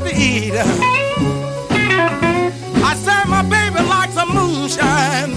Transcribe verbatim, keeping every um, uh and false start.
to eat. I said my baby likes some moonshine.